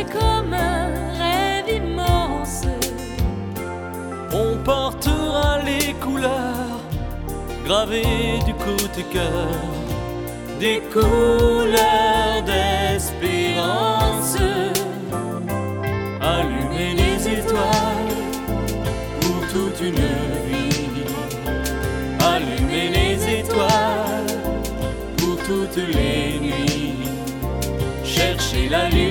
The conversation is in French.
comme un rêve immense. On portera les couleurs gravées du côté cœur, des couleurs d'espérance. Allumer les étoiles pour toute une vie. Allumer les étoiles pour toutes les nuits. Chercher la lune